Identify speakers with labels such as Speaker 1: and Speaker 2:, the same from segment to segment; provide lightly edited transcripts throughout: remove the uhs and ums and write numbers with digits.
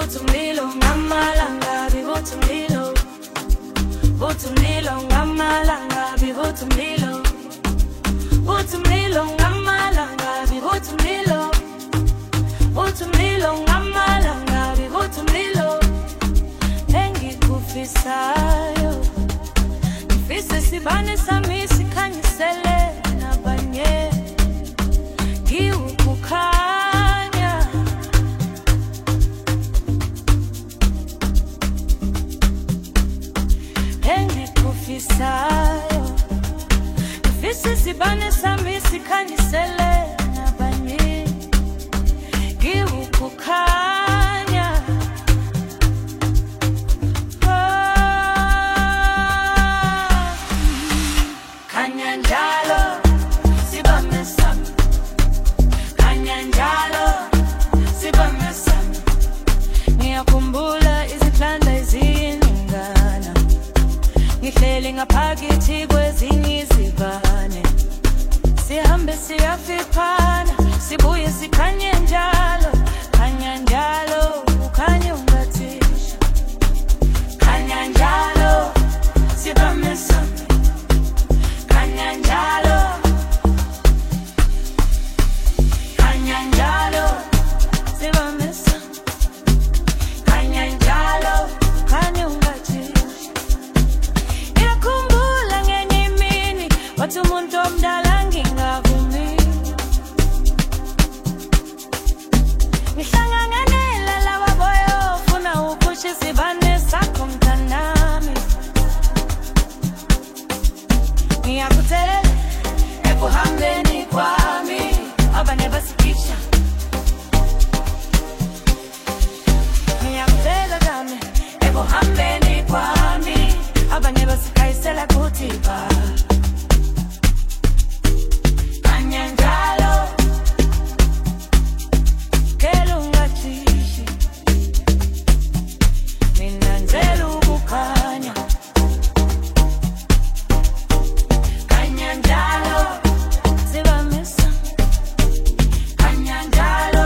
Speaker 1: Vuthumlilo ngamalangabi vuthumlilo. Vuthumlilo ngamalangabi vuthumlilo. Vuthumlilo ngamalangabi vuthumlilo. Vuthumlilo ngamalangabi vuthumlilo. Engikufisayo ngifisa sibane sami sikhanyisele nabanye. Ngiwukukhanya engikufisayo ngifisa sibane sami sikhanyisele nabanye. Ngiwukukhanya khanya njalo sibame sami. Khanya njalo sibame sami. Ngiyakhumbula izinhlanhla eziningana ngihleli ngaphakathi kwezinye izibane. Sihambe siyafiphana sibuye sikhanye njalo. Khanya njalo ukhanye ungathisha. Khanya njalo sibame sami. Khanya njalo. Khanya njalo sibame sami. Khanya njalo ukhanye ungathisha. Ngiyakhumbula ngenye imini wathi umuntu omdala ngingavumi. Ngihlanganela laba boyo ufuna ukusho isibane sakho mntanami. Ngiyakutshela ekuhambeni kwami abanye basikisha. Ngiyakutshela nami ekuhambeni kwami abanye basikhayisela kuthi ba. Khanya njalo kela ungathishi. Mina ngicela ukukhanya. Khanya njalo sibame sami. Khanya njalo.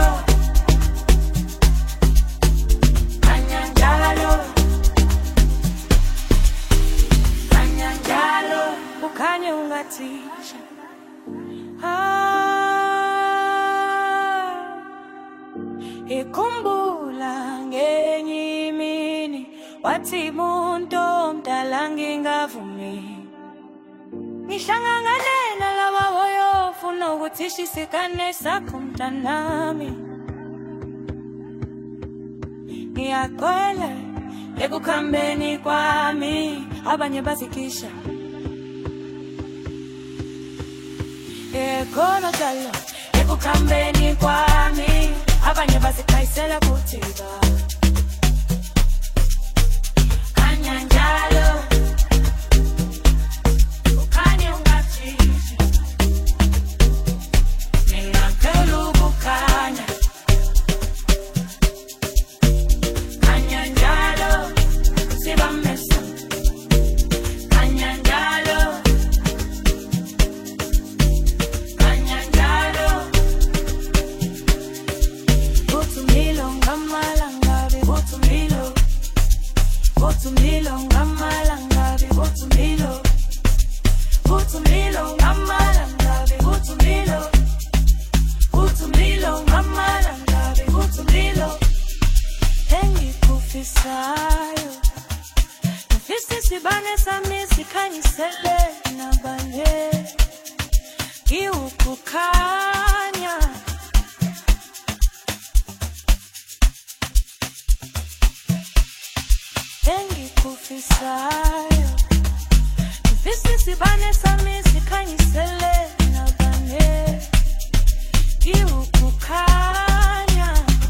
Speaker 1: Khanya njalo. Khanya njalo ukhanye ungathisha. Ikhumbula ngenye imini wathi umuntu omdala ngingavumi. Ngihlanganela laba boyo ufuna ukuthisha isikane sakho mntanami. Ngiyakwela ekukhambeni kwami abanye basikisha. Khona njalo ekukhambeni kwami abanye basikhayisela kuthi ba. Khanya njalo ukhanye ungathishi. Mina ngicela ukukhanya. Khanya njalo sibame sami. Khanya njalo. Khanya njalo. Vuthumlilo ngamalangabi vuthumlilo. Vuthumlilo ngamalangabi vuthumlilo. Vuthumlilo ngamalangabi vuthumlilo. Vuthumlilo ngamalangabi vuthumlilo. Engikufisayo ngifisa sibane sami sikhanyisele nabanye. Ngiwukukhanya engikufisayo ngifisa sibane sami sikhanyisele nabanye. Ngiwukukhanya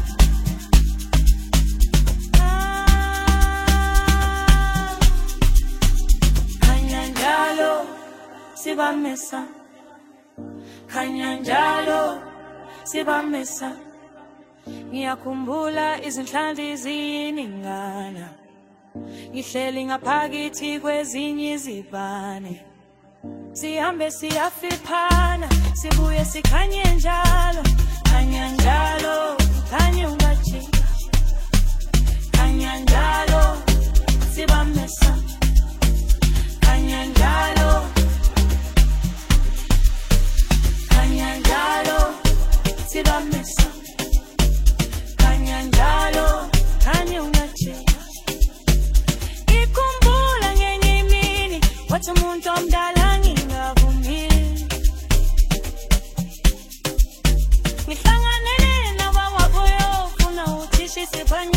Speaker 1: khanya njalo sibame sami. Khanya njalo sibame sami. Ngiyakhumbula izinhlanhla eziningana ngihleli ngaphakathi kwezinye izibane. Sihambe siyafiphana sibuye sikhanye njalo. Khanya njalo khanye ungathisha. mesa kanya njalo kanye ungache ikumbula ngenye imini wathi umuntu omdala ngingavumile ngihlanganele nabawabuyo ufuna uthisha isibanye